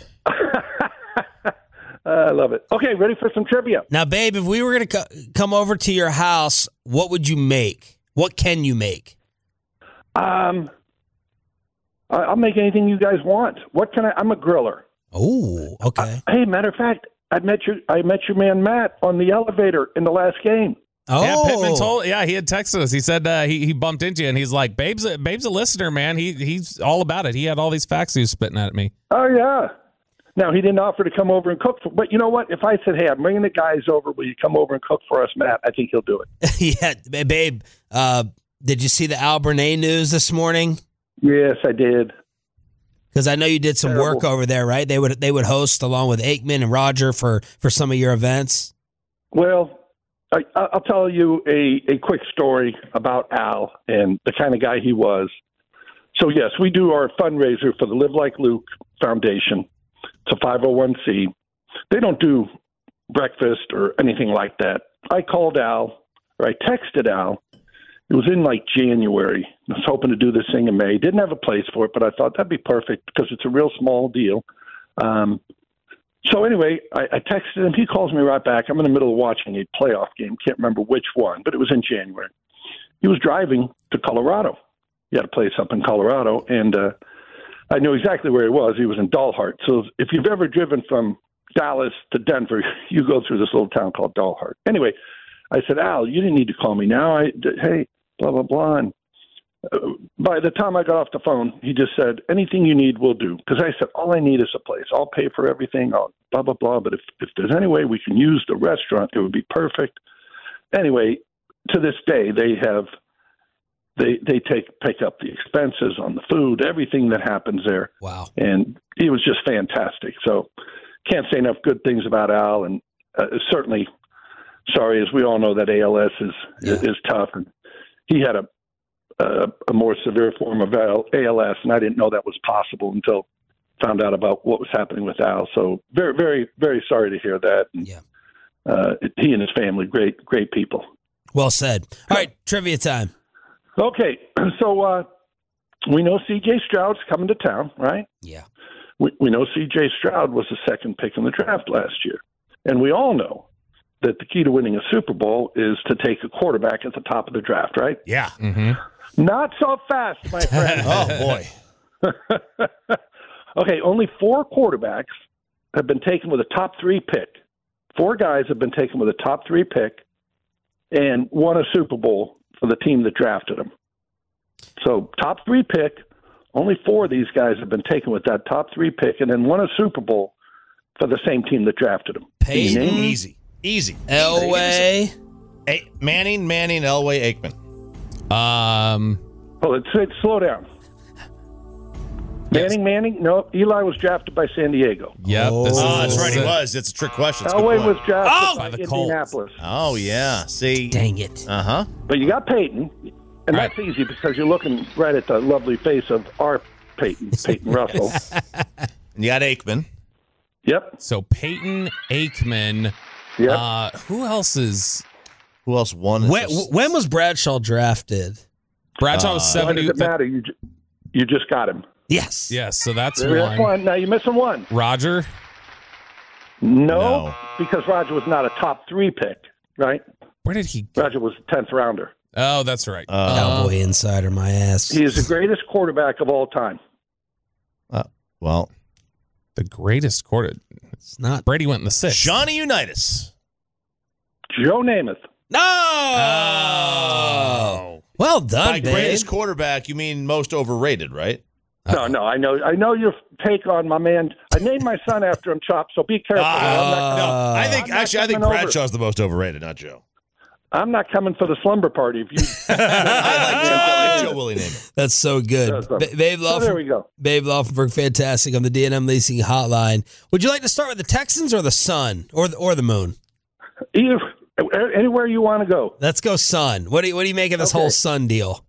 Uh, I love it. Okay, ready for some trivia? Now, Babe, if we were going to co- come over to your house, what would you make? What can you make? Um, I- I'll make anything you guys want. What can I? I'm a griller. Oh, okay. Uh, hey, matter of fact, I met your I met your man Matt on the elevator in the last game. Oh, yeah, Pittman told. Yeah, he had texted us. He said uh, he he bumped into you, and he's like, "Babe's a, Babe's a listener, man. He he's all about it. He had all these facts he was spitting at me." Oh yeah. Now he didn't offer to come over and cook, for, but you know what? If I said, "Hey, I'm bringing the guys over. Will you come over and cook for us, Matt?" I think he'll do it. Yeah, Babe. Uh, did you see the Albernay news this morning? Yes, I did. Because I know you did some Terrible. work over there, right? They would they would host along with Aikman and Roger for, for some of your events. Well, I, I'll tell you a, a quick story about Al and the kind of guy he was. So, yes, we do our fundraiser for the Live Like Luke Foundation. It's a five oh one c. They don't do breakfast or anything like that. I called Al, or I texted Al, It was in like January. I was hoping to do this thing in May. Didn't have a place for it, but I thought that'd be perfect because it's a real small deal. Um, so anyway, I, I texted him. He calls me right back. I'm in the middle of watching a playoff game. Can't remember which one, but it was in January. He was driving to Colorado. He had a place up in Colorado, and uh, I knew exactly where he was. He was in Dalhart. So if you've ever driven from Dallas to Denver, you go through this little town called Dalhart. Anyway, I said, Al, you didn't need to call me now. I, hey, blah, blah, blah. And uh, by the time I got off the phone, he just said, anything you need, we'll do. Because I said, all I need is a place. I'll pay for everything, I'll blah, blah, blah. But if, if there's any way we can use the restaurant, it would be perfect. Anyway, to this day, they have they they take pick up the expenses on the food, everything that happens there. Wow. And it was just fantastic. So can't say enough good things about Al. And uh, certainly, sorry, as we all know, that A L S is yeah. is, is tough. And he had a, a a more severe form of A L S, and I didn't know that was possible until found out about what was happening with Al. So very, very, very sorry to hear that. And, yeah. Uh, he and his family, great, great people. Well said. All right, trivia time. Okay, so uh, we know C J Stroud's coming to town, right? Yeah. We, we know C J Stroud was the second pick in the draft last year. And we all know that the key to winning a Super Bowl is to take a quarterback at the top of the draft, right? Yeah. Mm-hmm. Not so fast, my friend. Oh, boy. Okay, only four quarterbacks have been taken with a top three pick. Four guys have been taken with a top three pick and won a Super Bowl for the team that drafted them. So top three pick, only four of these guys have been taken with that top three pick and then won a Super Bowl for the same team that drafted them. Peyton. Easy. Easy. Elway. A- Manning, Manning, Elway, Aikman. Um. Oh, it's, it's slow down. Manning, Manning? No, Eli was drafted by San Diego. Yep. Oh, this is, that's this right. is He it. was. It's a trick question. It's a Elway good was point. drafted Oh, by by the Colts. Indianapolis. Oh, yeah. See. Dang it. Uh huh. But you got Peyton, and Right. that's easy because you're looking right at the lovely face of our Peyton, Peyton Russell. And you got Aikman. Yep. So Peyton, Aikman. Yep. Uh, who else is? Who else won? When, when was Bradshaw drafted? Bradshaw was Why seventy. does it matter? You, ju- you just got him. Yes. Yes. So that's There's one. one. Now you're missing one. Roger. No, No. because Roger was not a top three pick, right? Where did he? Roger was a tenth rounder. Oh, that's right. Uh, Cowboy insider, my ass. He is the greatest quarterback of all time. Uh, well, The greatest quarter. It's not. Brady went in the sixth. Johnny Unitas. Joe Namath. No. Oh. Well done, By babe. greatest quarterback, you mean most overrated, right? No, no, I know, I know your take on my man. I named my son after him, Chop. So be careful. I'm, not, no, I think I'm not actually I think coming over. Bradshaw's the most overrated, not Joe. I'm not coming for the slumber party. If you, I like Joe. I like Joe Willie Namath. That's so good. That's Ba- Babe so there we Laufenberg, go. Babe Laufenberg, fantastic on the D and M Leasing Hotline. Would you like to start with the Texans or the Sun or the, or the Moon? Either anywhere you want to go. Let's go Sun. What do you, what do you make of this Okay. whole Sun deal?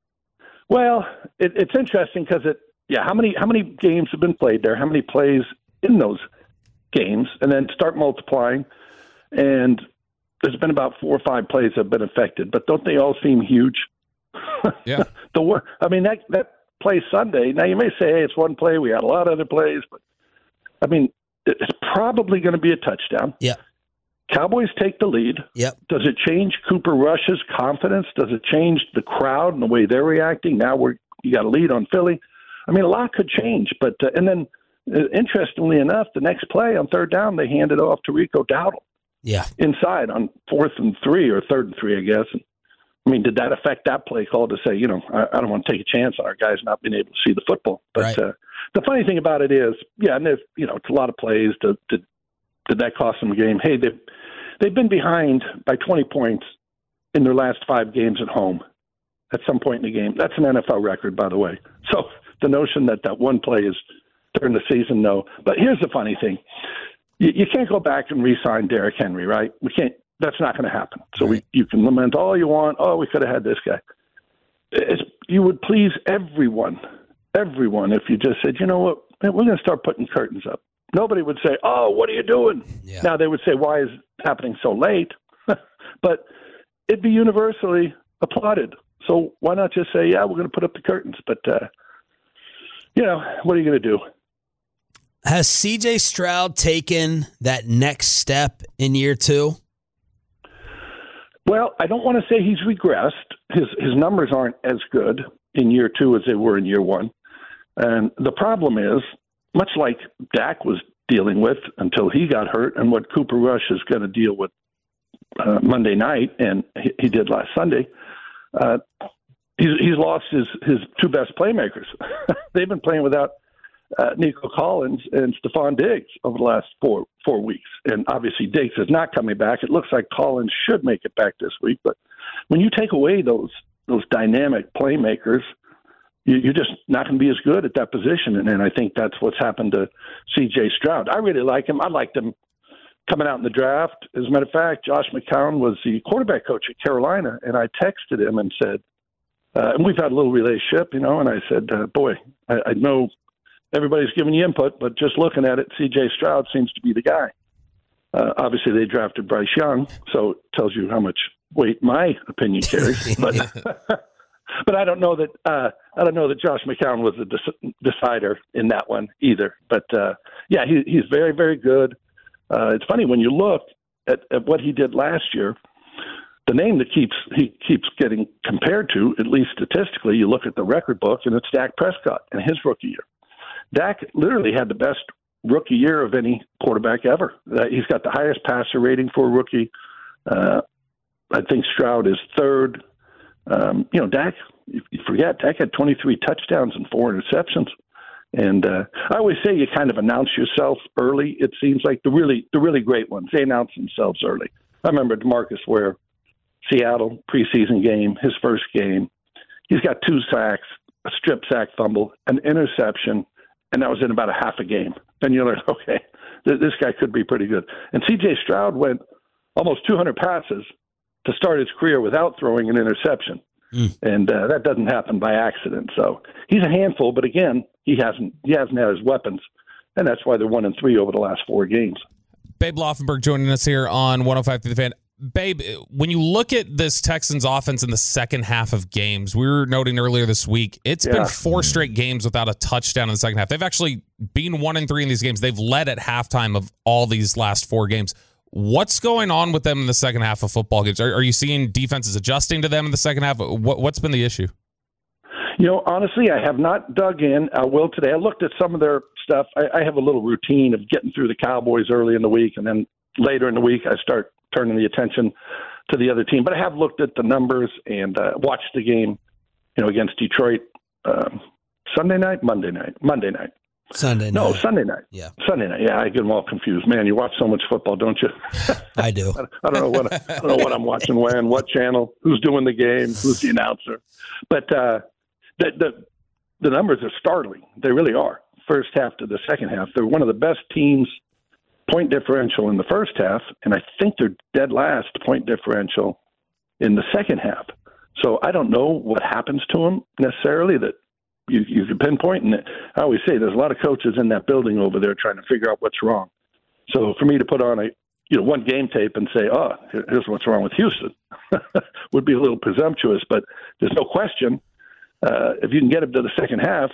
Well, it, it's interesting because it, yeah. How many how many games have been played there? How many plays in those games? And then start multiplying, and there's been about four or five plays that have been affected. But don't they all seem huge? Yeah. the wor- I mean that that play Sunday. Now you may say, hey, it's one play. We had a lot of other plays, but I mean it's probably going to be a touchdown. Yeah. Cowboys take the lead. Yep. Does it change Cooper Rush's confidence? Does it change the crowd and the way they're reacting? Now we're you got a lead on Philly. I mean, a lot could change. But uh, and then, uh, interestingly enough, the next play on third down, they handed off to Rico Dowdle Yeah. inside on fourth and three or third and three, I guess. And, I mean, did that affect that play call to say, you know, I, I don't want to take a chance on our guys not being able to see the football? But Right. uh, the funny thing about it is, yeah, and there's you know, it's a lot of plays. To, to, did that cost them a game? Hey, they've they've been behind by twenty points in their last five games at home. At some point in the game, that's an N F L record, by the way. So the notion that that one play is during the season, no. But here's the funny thing: you, you can't go back and re-sign Derrick Henry, right? We can't. That's not going to happen. So we, you can lament all you want. Oh, we could have had this guy. It's, you would please everyone, everyone, if you just said, you know what, we're going to start putting curtains up. Nobody would say, oh, what are you doing? Yeah. Now they would say, why is it happening so late? But it'd be universally applauded. So why not just say, yeah, we're going to put up the curtains? But, uh, you know, what are you going to do? Has C J Stroud taken that next step in year two? Well, I don't want to say he's regressed. His his numbers aren't as good in year two as they were in year one. And the problem is, much like Dak was dealing with until he got hurt, and what Cooper Rush is going to deal with uh, Monday night, and he, he did last Sunday, uh, he's, he's lost his, his two best playmakers. They've been playing without uh, Nico Collins and Stephon Diggs over the last four four weeks. And obviously Diggs is not coming back. It looks like Collins should make it back this week. But when you take away those those dynamic playmakers, you, you're just not going to be as good at that position. And, and I think that's what's happened to C J Stroud. I really like him. I liked him coming out in the draft. As a matter of fact, Josh McCown was the quarterback coach at Carolina, and I texted him and said, uh, and we've had a little relationship, you know, and I said, uh, boy, I, I know everybody's giving you input, but just looking at it, C J Stroud seems to be the guy. Uh, obviously, they drafted Bryce Young, so it tells you how much weight my opinion carries. But but I don't know that uh, I don't know that Josh McCown was the dec- decider in that one either. But uh, yeah, he, he's very, very good. Uh, it's funny when you look at, at what he did last year. The name that keeps he keeps getting compared to, at least statistically, you look at the record book, and it's Dak Prescott in his rookie year. Dak literally had the best rookie year of any quarterback ever. Uh, he's got the highest passer rating for a rookie. Uh, I think Stroud is third. Um, you know, Dak, you forget, Dak had twenty-three touchdowns and four interceptions. And uh, I always say you kind of announce yourself early. It seems like the really the really great ones, they announce themselves early. I remember DeMarcus Ware, Seattle preseason game, his first game. He's got two sacks, a strip sack fumble, an interception, and that was in about a half a game. Then you're like, okay, th- this guy could be pretty good. And C J Stroud went almost two hundred passes to start his career without throwing an interception. Mm. And uh, that doesn't happen by accident. So he's a handful, but again, he hasn't he hasn't had his weapons, and that's why they're one and three over the last four games. Babe Laufenberg joining us here on one oh five through the Fan. Babe, when you look at this Texans offense in the second half of games, we were noting earlier this week, it's yeah. been four straight games without a touchdown in the second half. They've actually been one and three in these games. They've led at halftime of all these last four games. What's going on with them in the second half of football games? Are, are you seeing defenses adjusting to them in the second half? What, what's been the issue? You know, honestly, I have not dug in. I will today. I looked at some of their stuff. I, I have a little routine of getting through the Cowboys early in the week, and then later in the week I start turning the attention to the other team. But I have looked at the numbers and uh, watched the game, you know, against Detroit um, Sunday night, Monday night, Monday night. Sunday night. No, Sunday night. Yeah. Sunday night. Yeah, I get them all confused. Man, you watch so much football, don't you? I do. I don't know what I don't know what I'm watching when, what channel, who's doing the game, who's the announcer. But uh, the, the the numbers are startling. They really are. First half to the second half, they're one of the best teams point differential in the first half, and I think they're dead last point differential in the second half. So I don't know what happens to them necessarily that you, you can pinpoint. And I always say there's a lot of coaches in that building over there trying to figure out what's wrong. So for me to put on a you know one game tape and say, oh, here's what's wrong with Houston would be a little presumptuous. But there's no question uh, if you can get them to the second half,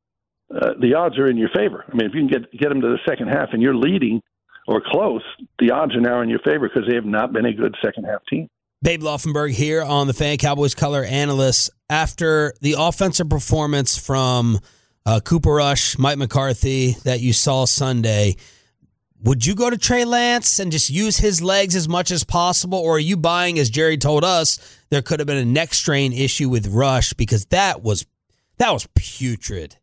uh, the odds are in your favor. I mean, if you can get get them to the second half and you're leading or close, the odds are now in your favor because they have not been a good second-half team. Babe Laufenberg here on the Fan, Cowboys color analyst. After the offensive performance from uh, Cooper Rush, Mike McCarthy that you saw Sunday, would you go to Trey Lance and just use his legs as much as possible, or are you buying, as Jerry told us, there could have been a neck strain issue with Rush because that was that was putrid?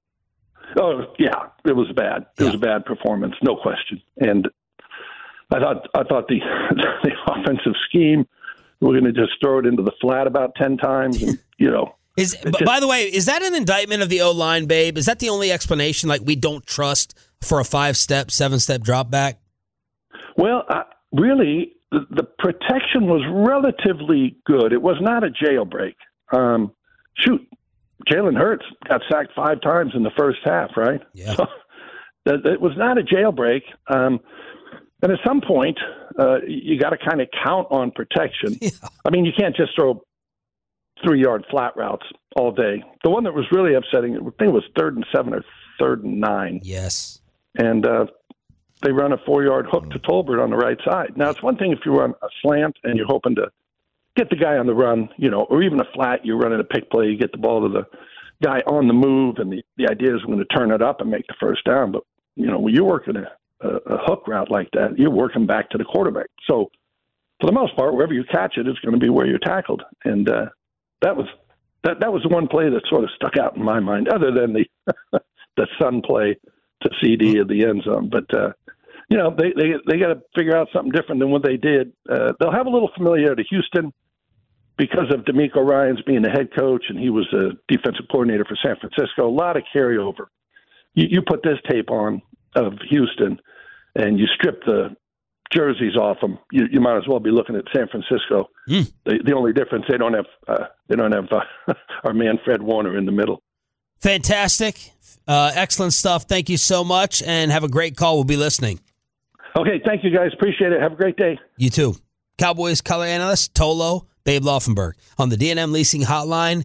Oh yeah, it was bad. It yeah. was a bad performance, no question. And I thought I thought the the offensive scheme, we're going to just throw it into the flat about ten times, and you know. Is just, by the way, is that an indictment of the O-line, Babe? Is that the only explanation? Like we don't trust for a five-step, seven-step drop back? Well, uh, really, the, the protection was relatively good. It was not a jailbreak. Um, shoot. Jalen Hurts got sacked five times in the first half, right? Yeah. So it was not a jailbreak. Um, and at some point, uh, you got to kind of count on protection. Yeah. I mean, you can't just throw three-yard flat routes all day. The one that was really upsetting, I think it was third and seven or third and nine. Yes. And uh, they run a four-yard hook to Tolbert on the right side. Now, it's one thing if you run a slant and you're hoping to get the guy on the run, you know, or even a flat, you're running a pick play, you get the ball to the guy on the move, and the, the idea is we're going to turn it up and make the first down. But, you know, when you're working a, a, a hook route like that, you're working back to the quarterback. So, for the most part, wherever you catch it, it's going to be where you're tackled. And uh, that was that that was the one play that sort of stuck out in my mind, other than the the Sun play to C D at the end zone. But, uh, you know, they, they, they got to figure out something different than what they did. Uh, they'll have a little familiarity. Houston, because of D'Amico Ryans being the head coach, and he was a defensive coordinator for San Francisco, a lot of carryover. You, you put this tape on of Houston, and you strip the jerseys off them, you, you might as well be looking at San Francisco. Mm. The, the only difference, they don't have uh, they don't have uh, our man Fred Warner in the middle. Fantastic, uh, excellent stuff. Thank you so much, and have a great call. We'll be listening. Okay, thank you guys. Appreciate it. Have a great day. You too. Cowboys color analyst Tolo Babe Laufenberg on the D and M Leasing Hotline.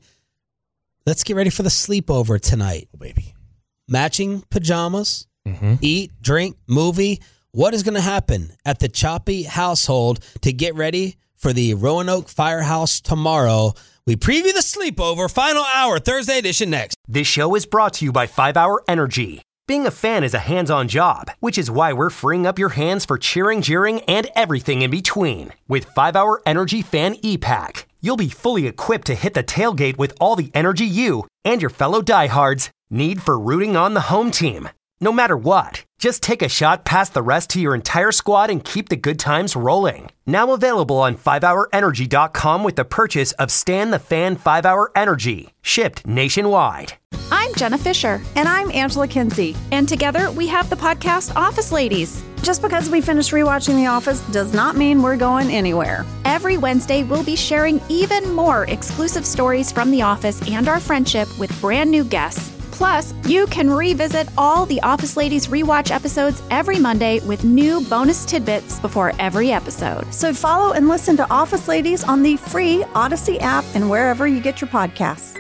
Let's get ready for the sleepover tonight, oh, baby. Matching pajamas, mm-hmm. eat, drink, movie. What is going to happen at the Choppy household to get ready for the Roanoke Firehouse tomorrow? We preview the sleepover final hour, Thursday edition next. This show is brought to you by five hour Energy. Being a fan is a hands-on job, which is why we're freeing up your hands for cheering, jeering, and everything in between. With five hour Energy Fan E-Pack, you'll be fully equipped to hit the tailgate with all the energy you and your fellow diehards need for rooting on the home team. No matter what, just take a shot past the rest to your entire squad and keep the good times rolling. Now available on five hour energy dot com with the purchase of Stan the Fan five hour Energy, shipped nationwide. I'm Jenna Fisher. And I'm Angela Kinsey. And together we have the podcast Office Ladies. Just because we finished rewatching The Office does not mean we're going anywhere. Every Wednesday, we'll be sharing even more exclusive stories from The Office and our friendship with brand new guests. Plus, you can revisit all the Office Ladies rewatch episodes every Monday with new bonus tidbits before every episode. So follow and listen to Office Ladies on the free Odyssey app and wherever you get your podcasts.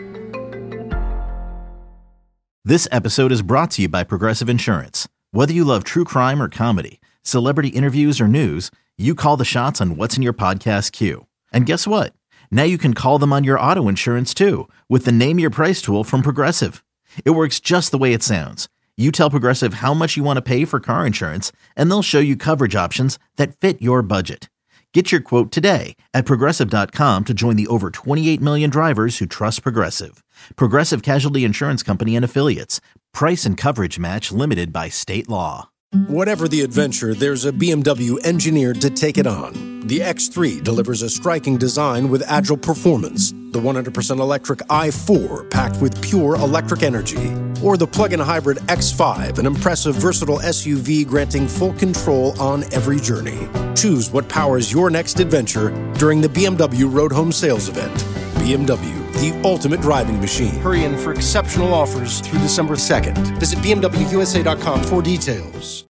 This episode is brought to you by Progressive Insurance. Whether you love true crime or comedy, celebrity interviews or news, you call the shots on what's in your podcast queue. And guess what? Now you can call them on your auto insurance too with the Name Your Price tool from Progressive. It works just the way it sounds. You tell Progressive how much you want to pay for car insurance, and they'll show you coverage options that fit your budget. Get your quote today at Progressive dot com to join the over twenty-eight million drivers who trust Progressive. Progressive Casualty Insurance Company and Affiliates. Price and coverage match limited by state law. Whatever the adventure, there's a B M W engineered to take it on. The X three delivers a striking design with agile performance. The one hundred percent electric i four packed with pure electric energy. Or the plug-in hybrid X five, an impressive versatile S U V granting full control on every journey. Choose what powers your next adventure during the B M W Road Home Sales Event. B M W, the ultimate driving machine. Hurry in for exceptional offers through December second. Visit B M W U S A dot com for details.